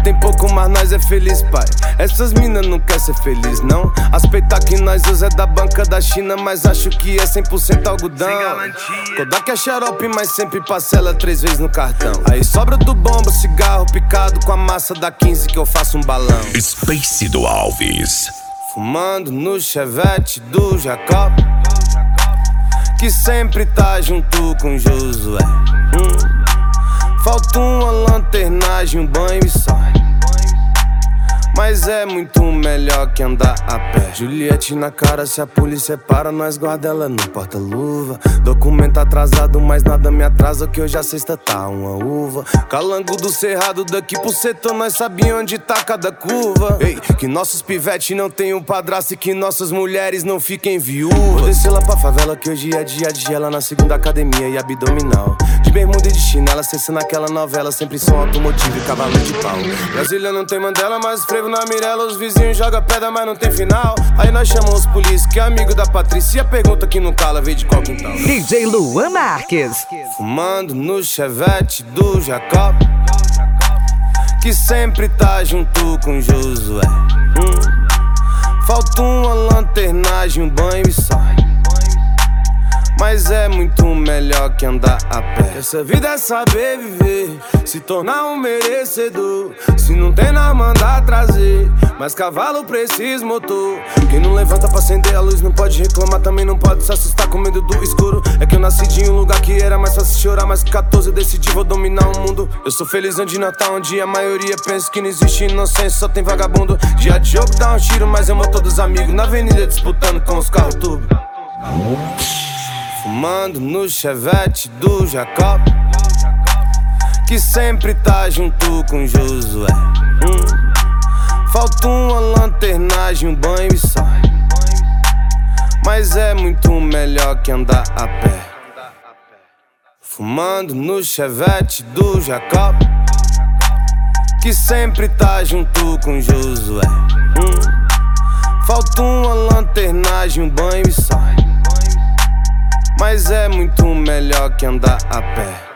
tem pouco, mas nós é feliz, pai. Essas minas não quer ser feliz, não. As peitas que nós usa é da banca da China, mas acho que é 100% algodão. Kodak é xarope, mas sempre parcela 3 vezes no cartão. Aí sobra do bomba, cigarro picado com a massa da 15 que eu faço um balão. Space do Alves. Fumando no chevette do Jacob, que sempre tá junto com Josué. Falta uma lanternagem, um banho e só. Mas é muito melhor que andar a pé. Juliette na cara, se a polícia para, nós guarda ela no porta-luva. Documento atrasado, mas nada me atrasa, que hoje a sexta tá uma uva. Calango do cerrado, daqui pro setor, nós sabia onde tá cada curva. Ei, que nossos pivete não tenham padrasto e que nossas mulheres não fiquem viúvas. Vou descer lá pra favela, que hoje é dia de ela na segunda academia e abdominal. De bermuda e de chinela, acessando aquela novela, sempre som automotivo e cavalo de pau. Brasília não tem Mandela, mas frevo na Mirella, os vizinhos jogam pedra, mas não tem final. Aí nós chamamos os polícia, que é amigo da Patrícia, e a pergunta que não cala, veio de qual quintal. DJ Luan Marques. Fumando no chevette do Jacob, que sempre tá junto com Josué. Falta uma lanternagem, um banho e só. Mas é muito melhor que andar a pé. Essa vida é saber viver, se tornar um merecedor. Se não tem nada, mandar trazer, mas cavalo precisa motor. Quem não levanta pra acender a luz não pode reclamar, também não pode se assustar com medo do escuro. É que eu nasci de um lugar que era mais fácil chorar, mas com 14 eu decidi, vou dominar o mundo. Eu sou feliz onde Natal, onde a maioria pensa que não existe inocência, só tem vagabundo. Dia de jogo dá um tiro, mas eu todos os amigos na avenida disputando com os carros turbo. Fumando no chevette do Jacob, que sempre tá junto com Josué. Falta uma lanternagem, um banho e só. Mas é muito melhor que andar a pé. Fumando no chevette do Jacob, que sempre tá junto com Josué. Falta uma lanternagem, um banho e só. Mas é muito melhor que andar a pé.